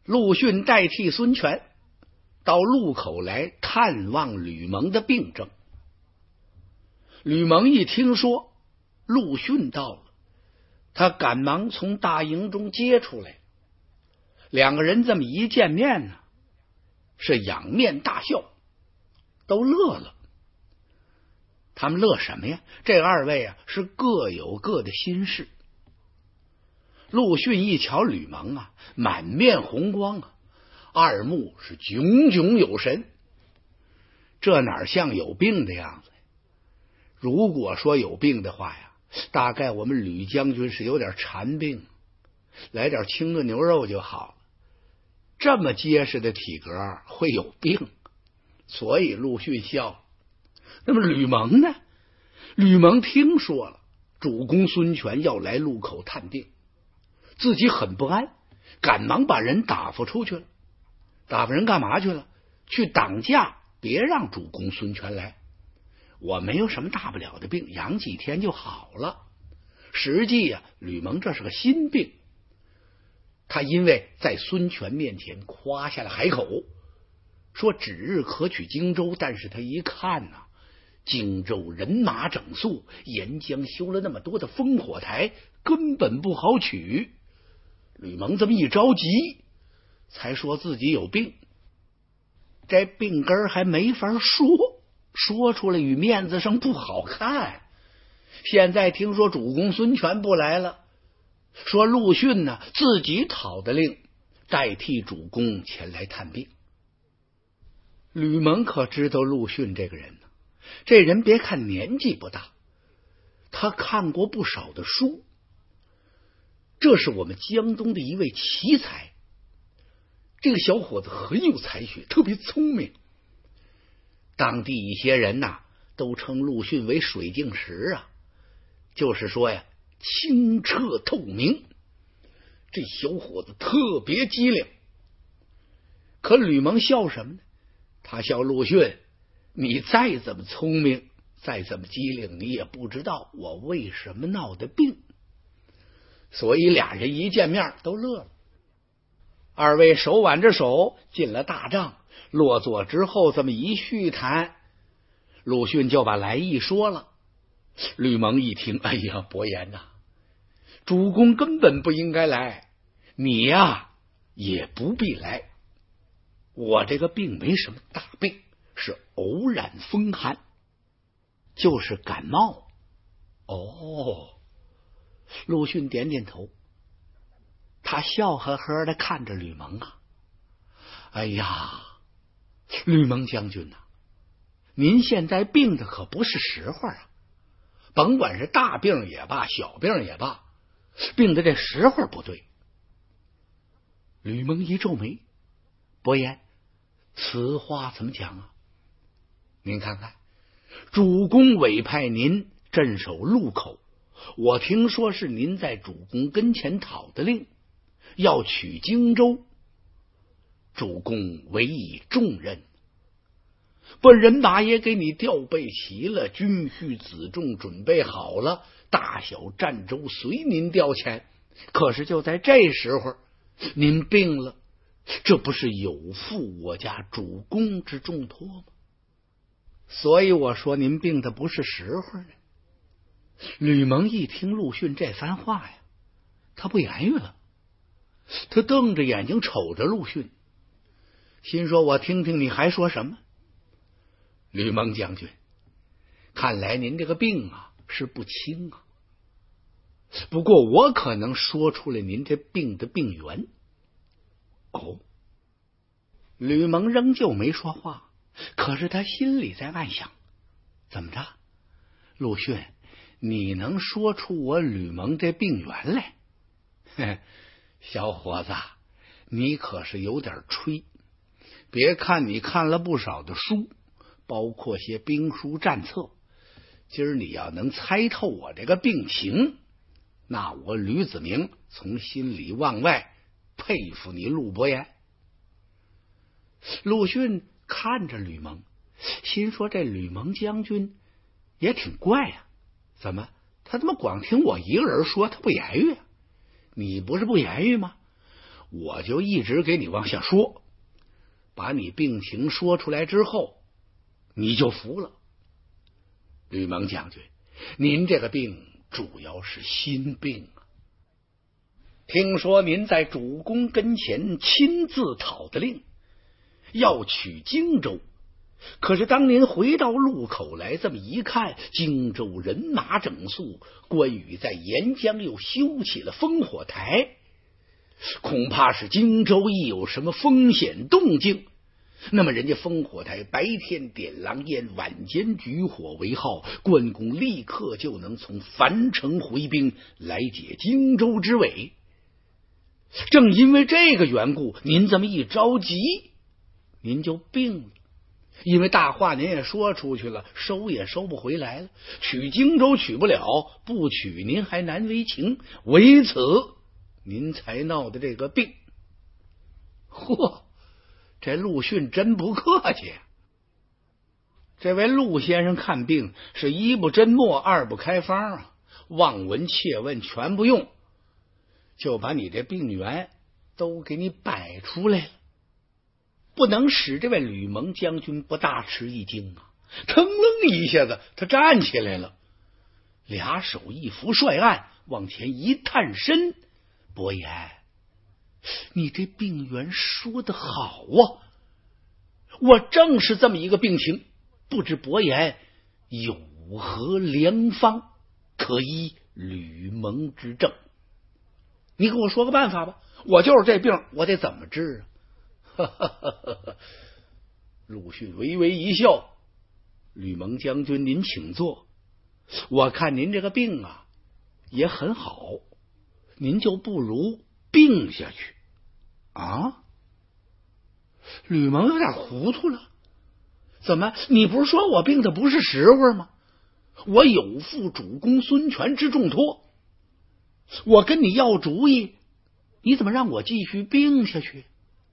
陆逊代替孙权到路口来探望吕蒙的病症。吕蒙一听说陆逊到了，他赶忙从大营中接出来。两个人这么一见面呢，是仰面大笑，都乐了。他们乐什么呀？这二位啊是各有各的心事。陆逊一瞧吕蒙啊，满面红光啊，二目是炯炯有神，这哪像有病的样子？如果说有病的话呀，大概我们吕将军是有点馋病，来点清炖牛肉就好了。这么结实的体格会有病，所以陆逊笑。那么吕蒙呢？吕蒙听说了主公孙权要来路口探病，自己很不安，赶忙把人打发出去了。打发人干嘛去了？去挡驾，别让主公孙权来。我没有什么大不了的病，养几天就好了。实际呀，吕蒙这是个心病。他因为在孙权面前夸下了海口，说指日可取荆州，但是他一看呐，荆州人马整肃，沿江修了那么多的烽火台，根本不好取。吕蒙这么一着急，才说自己有病，这病根还没法说出来与面子上不好看。现在听说主公孙权不来了，说陆逊呢自己讨的令，代替主公前来探病。吕蒙可知道陆逊这个人呢，这人别看年纪不大，他看过不少的书，这是我们江东的一位奇才。这个小伙子很有才学，特别聪明。当地一些人呐，都称陆逊为水镜石啊，就是说呀，清澈透明。这小伙子特别机灵。可吕蒙笑什么呢？他笑陆逊，你再怎么聪明，再怎么机灵，你也不知道我为什么闹的病。所以俩人一见面都乐了。二位手挽着手进了大帐，落座之后这么一叙谈，陆逊就把来意说了。吕蒙一听，哎呀，伯言呐，主公根本不应该来，你呀也不必来。我这个病没什么大病，是偶然风寒，就是感冒。哦，陆逊点点头，他笑呵呵的看着吕蒙啊，哎呀，吕蒙将军呐，您现在病的可不是时候啊，甭管是大病也罢，小病也罢，病的这时候不对。吕蒙一皱眉，伯言，此话怎么讲啊？您看看，主公委派您镇守路口，我听说是您在主公跟前讨的令，要取荆州，主公委以重任，把人马也给你调备齐了，军需辎重准备好了，大小战州随您调遣。可是就在这时候您病了，这不是有负我家主公之重托吗？所以我说您病的不是时候呢。吕蒙一听陆逊这番话呀，他不言语了，他瞪着眼睛瞅着陆逊，心说我听听你还说什么。吕蒙将军，看来您这个病啊是不轻啊，不过我可能说出来您这病的病源。哦，吕蒙仍旧没说话，可是他心里在暗想，怎么着，陆逊，你能说出我吕蒙这病源来？嘿，小伙子，你可是有点吹。别看你看了不少的书，包括些兵书战策，今儿你要能猜透我这个病情，那我吕子明从心里往外佩服你陆伯言。陆逊看着吕蒙，心说这吕蒙将军也挺怪啊，怎么他光听我一个人说，他不言语啊？你不是不言语吗？ 我就一直给你往下说，把你病情说出来之后，你就服了。吕蒙将军，您这个病主要是心病啊。听说您在主公跟前亲自讨的令，要取荆州。可是当您回到路口来，这么一看，荆州人马整肃，关羽在沿江又修起了烽火台，恐怕是荆州一有什么风险动静，那么人家烽火台白天点狼烟，晚间举火为号，关公立刻就能从樊城回兵来解荆州之围。正因为这个缘故，您这么一着急，您就病了。因为大话您也说出去了，收也收不回来了，取荆州取不了，不取您还难为情，为此您才闹的这个病。嚯，这陆逊真不客气。这位陆先生看病是一不诊末，二不开方啊，望闻切问全不用，就把你这病源都给你摆出来了。不能使这位吕蒙将军不大吃一惊啊！腾楞一下子，他站起来了，俩手一扶帅案，往前一探身：“伯言，你这病源说得好啊！我正是这么一个病情，不知伯言有何良方可医吕蒙之症？你给我说个办法吧，我就是这病，我得怎么治啊？”陆逊微微一笑：“吕蒙将军，您请坐。我看您这个病啊也很好，您就不如病下去啊。”吕蒙有点糊涂了：“怎么？你不是说我病的不是时候吗？我有负主公孙权之重托，我跟你要主意，你怎么让我继续病下去？”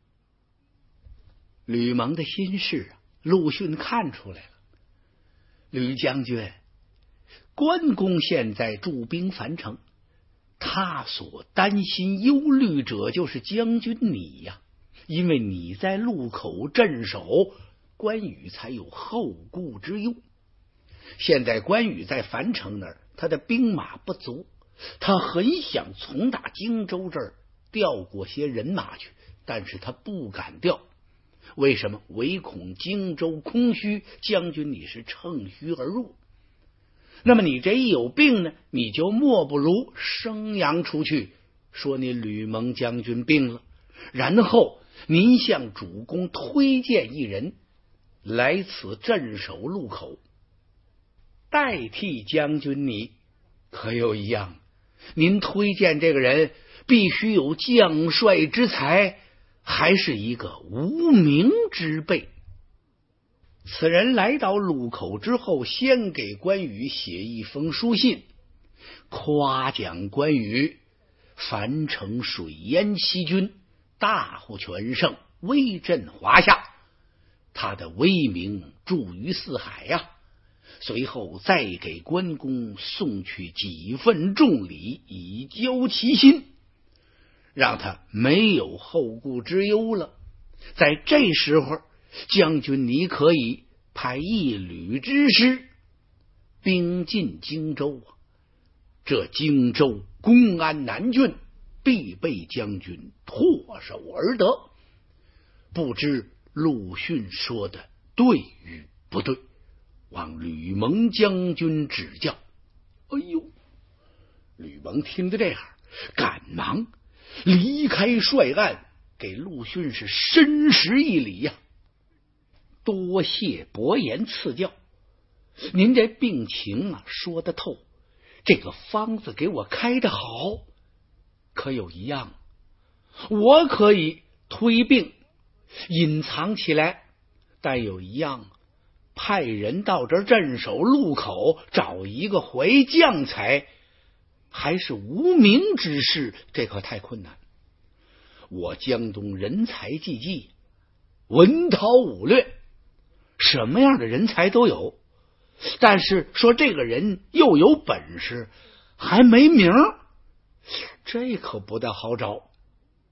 吕蒙的心事啊，陆逊看出来了。吕将军，关公现在驻兵樊城，他所担心忧虑者就是将军你呀，因为你在路口镇守，关羽才有后顾之忧。现在关羽在樊城那儿，他的兵马不足，他很想从打荆州这儿调过些人马去，但是他不敢调。为什么？唯恐荆州空虚，将军你是乘虚而入。那么你这一有病呢，你就莫不如声扬出去，说你吕蒙将军病了，然后您向主公推荐一人来此镇守路口，代替将军你。可有一样，您推荐这个人必须有将帅之才，还是一个无名之辈。此人来到路口之后，先给关羽写一封书信，夸奖关羽樊城水淹七军，大获全胜，威震华夏，他的威名著于四海呀。随后再给关公送去几份重礼，以交其心，让他没有后顾之忧了。在这时候，将军你可以派一旅之师兵进荆州啊，这荆州公安难峻，必被将军唾手而得。不知陆逊说的对与不对，望吕蒙将军指教。哎呦，吕蒙听得这样，赶忙离开帅案，给陆逊是深施一礼呀。多谢伯言赐教，您这病情啊说得透，这个方子给我开得好。可有一样，我可以推病隐藏起来，但有一样，派人到这儿镇守路口，找一个怀将才，还是无名之事，这可太困难。我江东人才济济，文韬武略，什么样的人才都有，但是说这个人又有本事还没名，这可不大好找。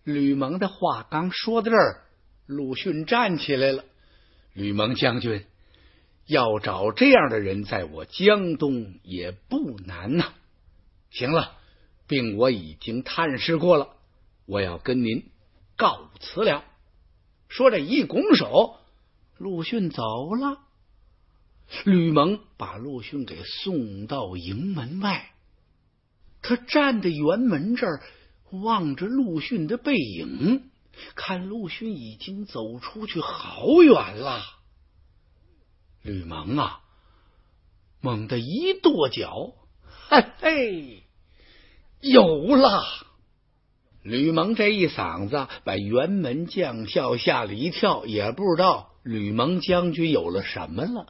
吕蒙的话刚说到这儿，陆逊站起来了。吕蒙将军，要找这样的人在我江东也不难呐。行了，病我已经探视过了，我要跟您告辞了。说着一拱手，陆逊走了。吕蒙把陆逊给送到营门外，他站在辕门这儿，望着陆逊的背影，看陆逊已经走出去好远了。吕蒙啊，猛地一跺脚，嘿嘿，有了！吕蒙这一嗓子把辕门将校吓了一跳，也不知道吕蒙将军有了什么了。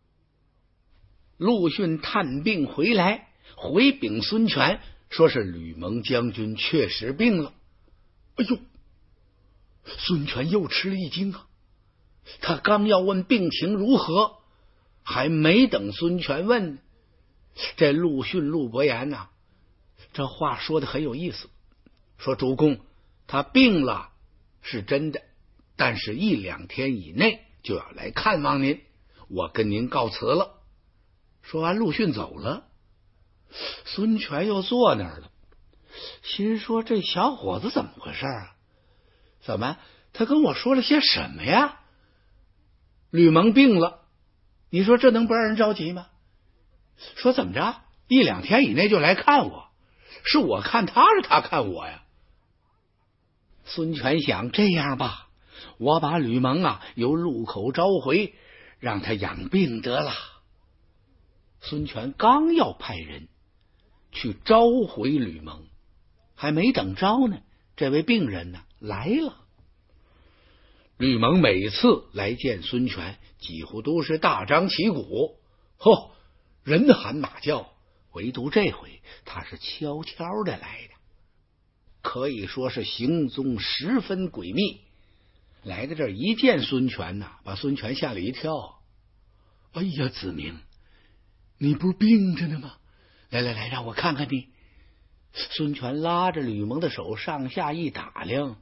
陆逊探病回来，回禀孙权，说是吕蒙将军确实病了。哎呦！孙权又吃了一惊啊！他刚要问病情如何，还没等孙权问，这陆逊陆伯言呐，这话说的很有意思，说主公他病了是真的，但是1-2天以内就要来看望您，我跟您告辞了。说完，陆逊走了。孙权又坐那儿了，心说这小伙子怎么回事啊？怎么他跟我说了些什么呀？吕蒙病了，你说这能不让人着急吗？说怎么着1-2天以内就来看我，是我看他是他看我呀？孙权想，这样吧，我把吕蒙啊由路口召回，让他养病得了。孙权刚要派人去召回吕蒙，还没等召呢，这位病人呢来了。吕蒙每次来见孙权，几乎都是大张旗鼓，人喊马叫，唯独这回他是悄悄的来的，可以说是行踪十分诡秘。来到这儿一见孙权呐，把孙权吓了一跳。哎呀，子明，你不是病着呢吗？来，让我看看你。孙权拉着吕蒙的手上下一打量，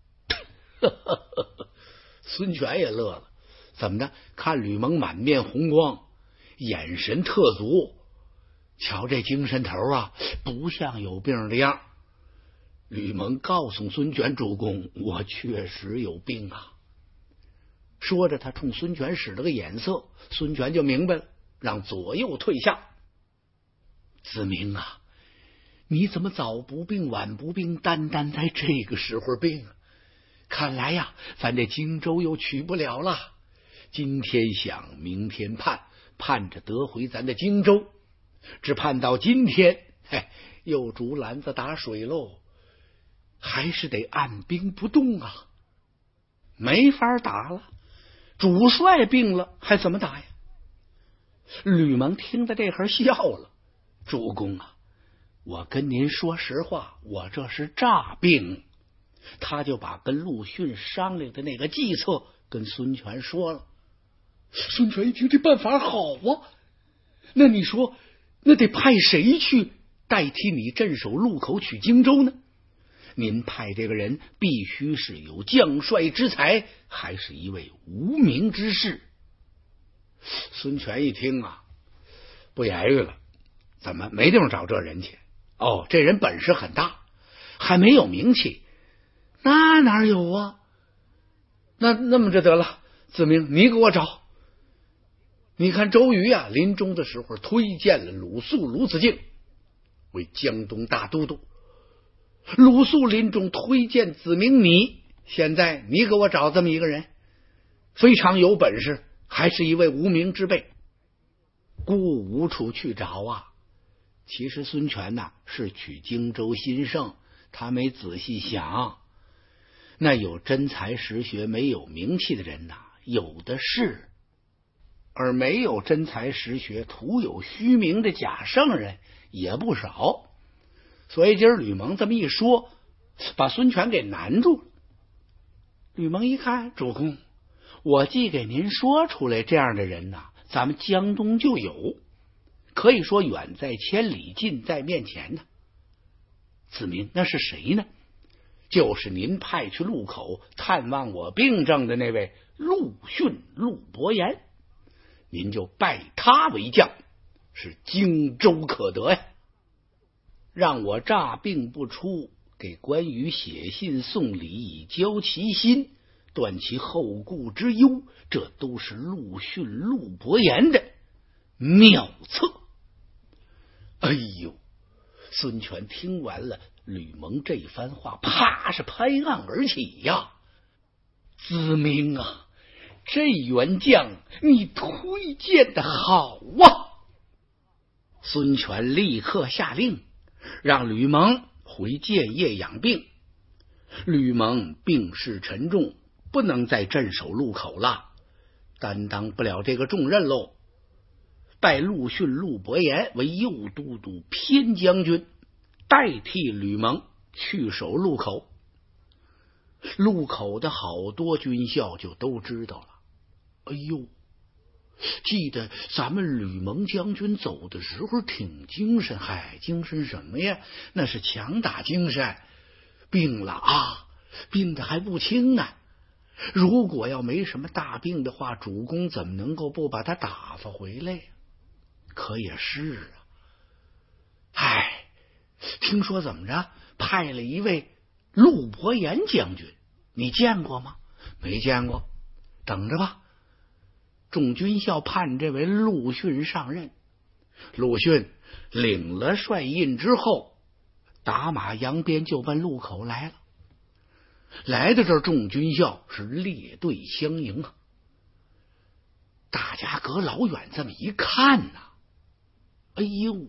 孙权也乐了。怎么的？看吕蒙满面红光，眼神特足，瞧这精神头啊，不像有病的样。吕蒙告诉孙权，主公，我确实有病啊。说着，他冲孙权使了个眼色，孙权就明白了，让左右退下。子明啊，你怎么早不病晚不病，单在这个时候病啊？看来呀，咱这荆州又取不了了。今天想，明天盼，盼着得回咱的荆州，只盼到今天，又竹篮子打水喽，还是得按兵不动啊，没法打了。主帅病了，还怎么打呀？吕蒙听到这会儿笑了，主公啊，我跟您说实话，我这是诈病。他就把跟陆逊商量的那个计策跟孙权说了。孙权一听，这办法好啊，那你说那得派谁去代替你镇守路口取荆州呢？您派这个人必须是有将帅之才，还是一位无名之士？孙权一听啊，不言语了。怎么没地方找这人去？这人本事很大，还没有名气。那哪有啊？那么着得了，子明，你给我找。你看周瑜啊，临终的时候推荐了鲁肃、鲁子敬为江东大都督。鲁肃临终推荐子明你，现在你给我找这么一个人，非常有本事，还是一位无名之辈，孤无处去找啊。其实孙权呐，是取荆州新胜，他没仔细想，那有真才实学没有名气的人呐，有的是，而没有真才实学徒有虚名的假圣人也不少。所以今儿吕蒙这么一说，把孙权给难住了。吕蒙一看，主公，我既给您说出来，这样的人呐，咱们江东就有，可以说远在千里，近在面前呢。子明，那是谁呢？ 就是您派去路口探望我病症的那位陆逊陆伯言，您就拜他为将，是荆州可得呀。让我诈病不出，给关羽写信送礼，以交其心，断其后顾之忧，这都是陆逊陆伯言的妙策。哎呦，孙权听完了吕蒙这番话，啪是拍案而起呀！子明啊，这员将你推荐的好啊！孙权立刻下令，让吕蒙回建业养病。吕蒙病势沉重，不能再镇守路口了，担当不了这个重任喽。拜陆逊陆伯言为右都督偏将军，代替吕蒙去守路口。路口的好多军校就都知道了。哎呦，记得咱们吕蒙将军走的时候挺精神，嗨，精神什么呀？那是强打精神。病了啊，病的还不轻啊。如果要没什么大病的话，主公怎么能够不把他打发回来呀？可也是啊。哎，听说怎么着，派了一位陆伯言将军，你见过吗？没见过，等着吧。众军校盼这位陆逊上任。陆逊领了帅印之后，打马扬鞭就奔路口来了。来到这儿，众军校是列队相迎啊。大家隔老远这么一看呐，哎呦，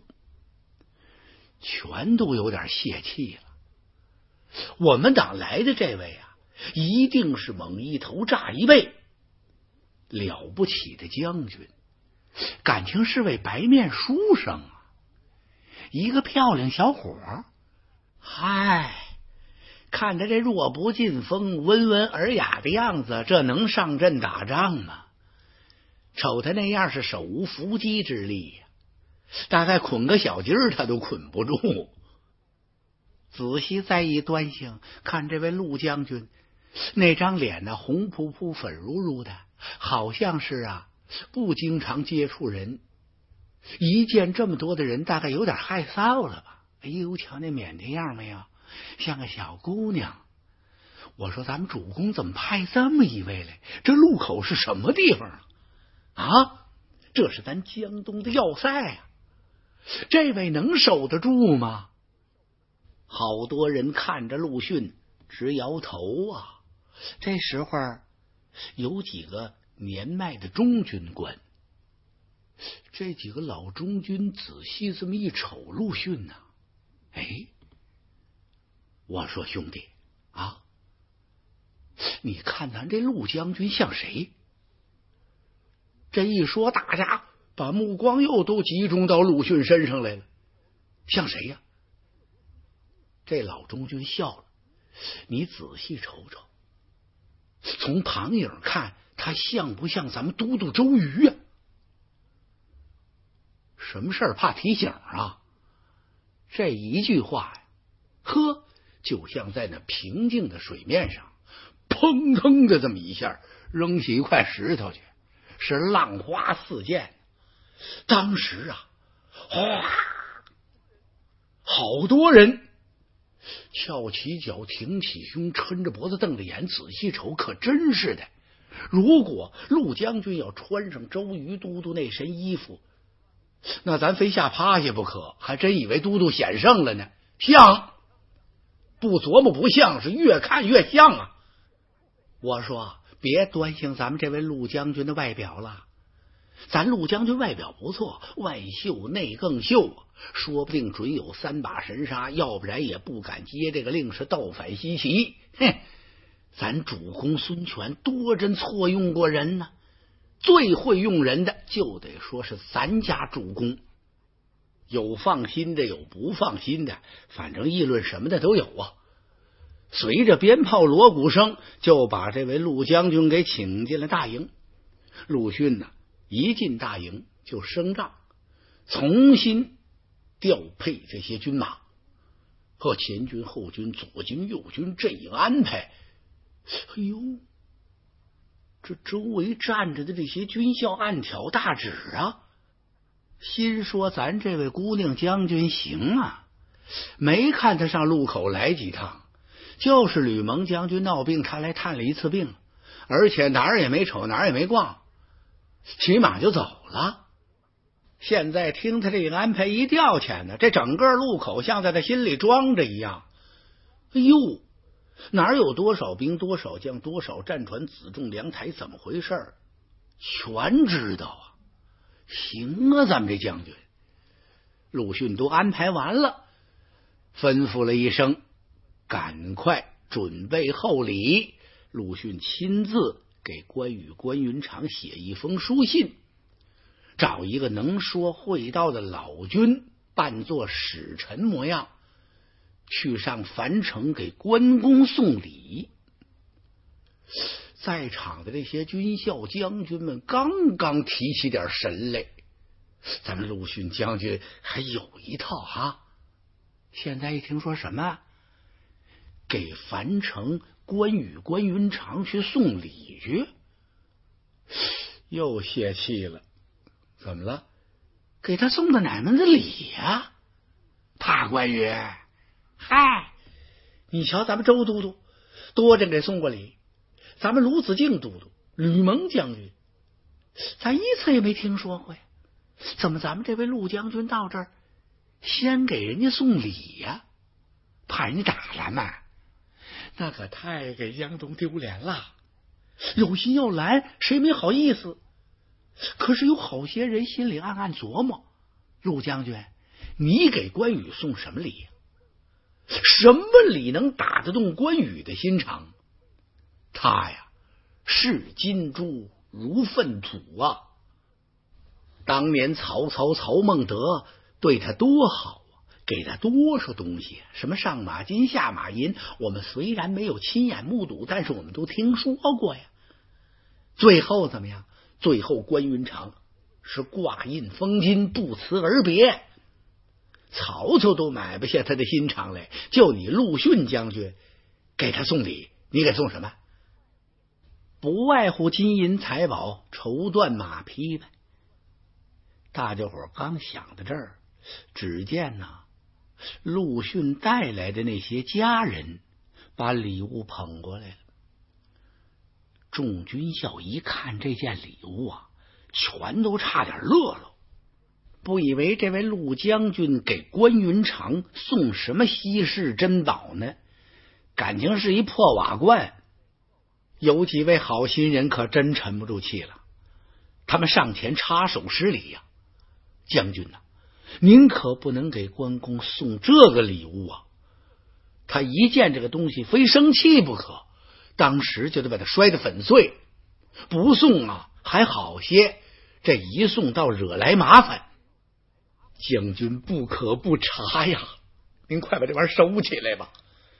全都有点泄气了。我们党来的这位啊，一定是猛一头炸一背，了不起的将军，感情是位白面书生啊，一个漂亮小伙。嗨，看他这弱不禁风、温文尔雅的样子，这能上阵打仗吗？瞅他那样是手无缚鸡之力呀，大概捆个小鸡儿他都捆不住。仔细再一端详，看这位陆将军那张脸呢，红扑扑粉如如的，好像是不经常接触人，一见这么多的人大概有点害臊了吧。哎呦，瞧那腼腆样没有，像个小姑娘。我说咱们主公怎么派这么一位来？这路口是什么地方啊？这是咱江东的要塞啊，这位能守得住吗？好多人看着陆逊直摇头啊。这时候有几个年迈的中军官，这几个老中军仔细这么一瞅陆逊啊，哎，我说兄弟啊，你看咱这陆将军像谁？这一说，大家把目光又都集中到陆逊身上来了。像谁呀？这老中军笑了，你仔细瞅瞅，从旁影看，他像不像咱们都督周瑜呀？什么事儿怕提醒啊？这一句话呀，呵，就像在那平静的水面上砰腾的这么一下扔起一块石头去，是浪花四溅。当时哗，好多人翘起脚，挺起胸，抻着脖子，瞪着眼，仔细瞅，可真是的。如果陆将军要穿上周瑜都督那身衣服，那咱非下趴下不可，还真以为都督险胜了呢。像不琢磨不像，是越看越像啊。我说别端详咱们这位陆将军的外表了，咱陆将军外表不错，外秀内更秀，说不定准有3把神杀，要不然也不敢接这个令，是倒反西岐。哼，咱主公孙权多真错用过人呢，最会用人的就得说是咱家主公，有放心的，有不放心的，反正议论什么的都有啊。随着鞭炮锣鼓声，就把这位陆将军给请进了大营。陆逊呢，一进大营就升帐，重新调配这些军马。 和前军后军左军右军这一安排，哎呦，这周围站着的这些军校暗挑大指啊，心说咱这位姑娘将军行啊，没看他上路口来几趟，就是吕蒙将军闹病，他来探了一次病，而且哪儿也没瞅，哪儿也没逛，骑马就走了。现在听他这个安排一调遣呢，这整个路口像在他心里装着一样。哎呦，哪有多少兵多少将多少战船辎重粮台怎么回事全知道啊。行啊，咱们这将军。陆逊都安排完了，吩咐了一声，赶快准备厚礼。陆逊亲自给关羽、关云长写一封书信，找一个能说会道的老军扮作使臣模样，去上樊城给关公送礼。在场的这些军校将军们刚刚提起点神来，咱们陆逊将军还有一套啊！现在一听说什么给樊城关羽、关云长去送礼去，又泄气了。怎么了？给他送的哪门子礼呀？大关羽，嗨，你瞧咱们周都督多着给送过礼，咱们卢子敬都督、吕蒙将军，咱一次也没听说过呀。怎么咱们这位陆将军到这儿先给人家送礼呀？怕人家打咱们？那可太给江东丢脸了。有心要拦，谁没好意思？可是有好些人心里暗暗琢磨，陆将军，你给关羽送什么礼呀？什么礼能打得动关羽的心肠？他呀，视金珠如粪土啊！当年曹操曹孟德对他多好啊，给他多少东西，什么上马金下马银，我们虽然没有亲眼目睹，但是我们都听说过呀。最后怎么样？最后关云长是挂印封金，不辞而别。曹操都买不下他的心肠来，就你陆逊将军给他送礼，你给送什么？不外乎金银财宝、绸缎马匹呗。大家伙刚想到这儿，只见陆逊带来的那些家人把礼物捧过来了。众军校一看这件礼物啊，全都差点乐了，不以为这位陆将军给关云长送什么稀世珍宝呢？感情是一破瓦罐。有几位好心人可真沉不住气了，他们上前插手施礼呀。将军呐，您可不能给关公送这个礼物啊！他一见这个东西非生气不可，当时就得把他摔得粉碎。不送啊还好些，这一送倒惹来麻烦。将军不可不察呀，您快把这玩意儿收起来吧。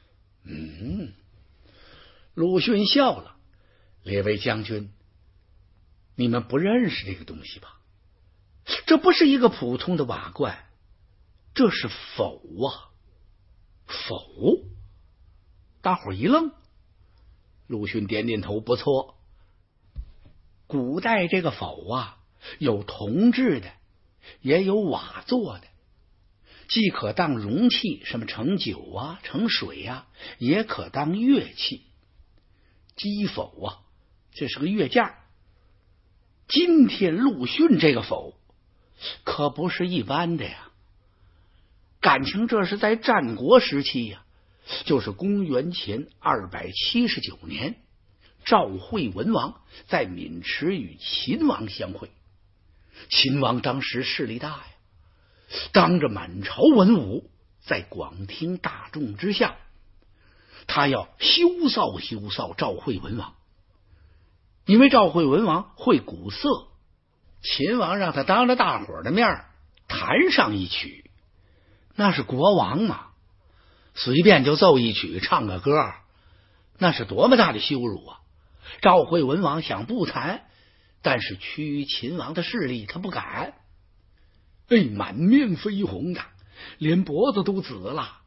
陆逊笑了，列位将军，你们不认识这个东西吧？这不是一个普通的瓦罐，这是否啊！否？大伙一愣。陆逊点点头，不错。古代这个否啊，有铜制的，也有瓦做的，既可当容器，什么盛酒啊、盛水啊，也可当乐器。击否啊，这是个乐架。今天陆逊这个否可不是一般的呀，感情这是在战国时期呀，就是公元前279年，赵惠文王在渑池与秦王相会。秦王当时势力大呀，当着满朝文武，在广听大众之下，他要羞臊赵惠文王。因为赵惠文王会鼓瑟，秦王让他当着大伙的面弹上一曲，那是国王嘛，随便就奏一曲唱个歌，那是多么大的羞辱啊！赵惠文王想不弹，但是趋于秦王的势力，他不敢。满面绯红的，连脖子都紫了。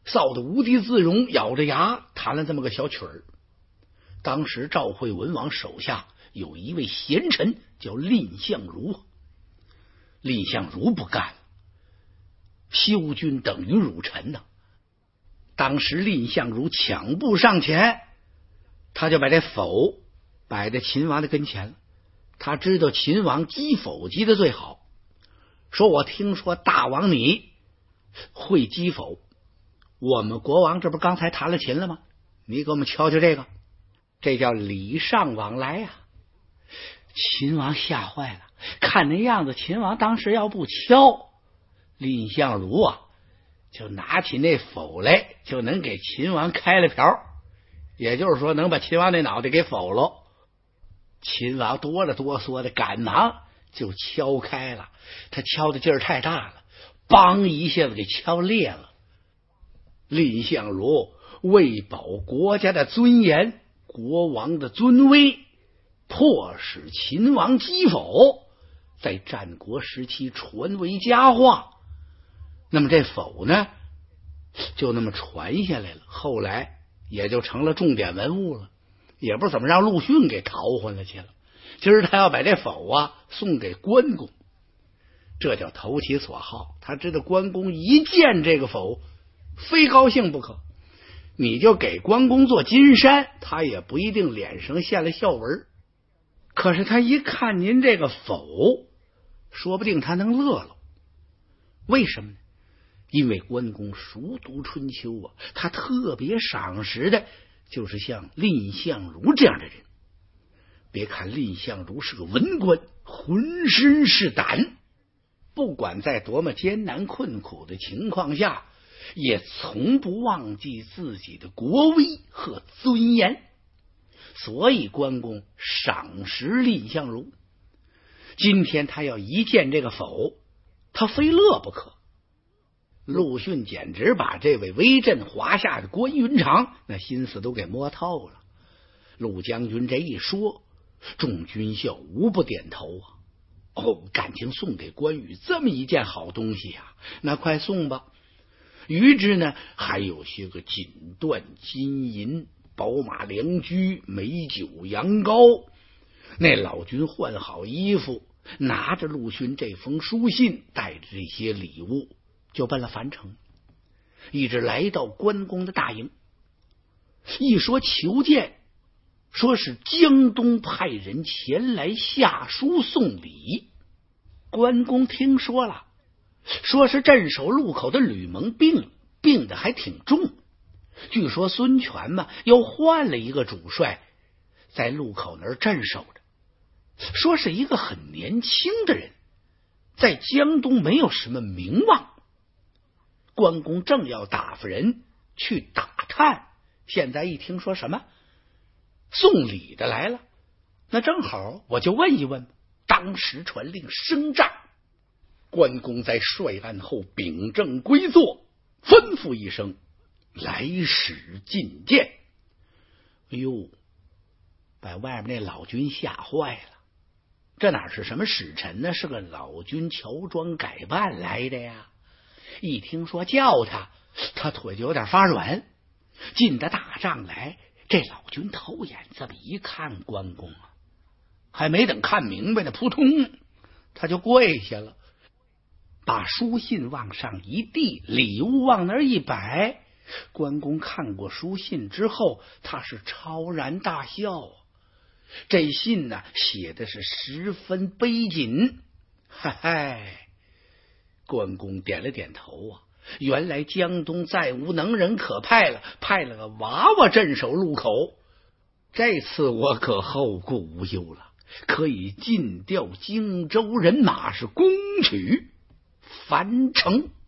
臊得无地自容，咬着牙弹了这么个小曲儿。当时赵惠文王手下有一位贤臣叫蔺相如，蔺相如不干了，休君等于汝臣呐。当时蔺相如抢步上前，他就把这否摆在秦王的跟前了。他知道秦王击否击的最好，说我听说大王你会击否，我们国王这不刚才弹了琴了吗？你给我们敲敲这个，这叫礼尚往来呀。秦王吓坏了，看那样子，秦王当时要不敲，蔺相如啊就拿起那否来，就能给秦王开了瓢，也就是说能把秦王那脑袋给否了。秦王哆了哆嗦的，赶忙就敲开了，他敲的劲儿太大了，梆一下子给敲裂了。蔺相如为保国家的尊严，国王的尊威，迫使秦王击否，在战国时期传为佳话。那么这否呢，就那么传下来了，后来也就成了重点文物了。也不知怎么让陆逊给淘换了去了。今儿他要把这否啊送给关公，这叫投其所好。他知道关公一见这个否，非高兴不可。你就给关公做金山，他也不一定脸上现了笑纹。可是他一看您这个否，说不定他能乐了。为什么呢？因为关公熟读春秋啊，他特别赏识的就是像蔺相如这样的人。别看蔺相如是个文官，浑身是胆，不管在多么艰难困苦的情况下，也从不忘记自己的国威和尊严。所以关公赏识蔺相如。今天他要一见这个否，他非乐不可。陆逊简直把这位威震华夏的关云长那心思都给摸透了。陆将军这一说，众军校无不点头啊。感情送给关羽这么一件好东西啊，那快送吧。于之呢，还有些个锦缎、金银、宝马良驹、美酒、羊羔。那老君换好衣服，拿着陆逊这封书信，带着这些礼物，就奔了樊城，一直来到关公的大营。一说求见，说是江东派人前来下书送礼。关公听说了，说是镇守路口的吕蒙病得还挺重，据说孙权嘛又换了一个主帅在路口那儿镇守着，说是一个很年轻的人，在江东没有什么名望。关公正要打发人去打探，现在一听说什么送礼的来了，那正好我就问一问。当时传令升帐，关公在帅案后秉正归坐，吩咐一声，来使觐见。哎呦，把外面那老君吓坏了，这哪是什么使臣呢，是个老君乔装改扮来的呀。一听说叫他腿就有点发软。进的大帐来，这老君头眼这么一看关公啊，还没等看明白呢，扑通他就跪下了，把书信往上一递，礼物往那儿一摆。关公看过书信之后，他是超然大笑。这信呢，写的是十分悲谨。嗨嗨，关公点了点头啊，原来江东再无能人可派了，派了个娃娃镇守路口。这次我可后顾无忧了，可以尽调荆州人马，是攻取樊城。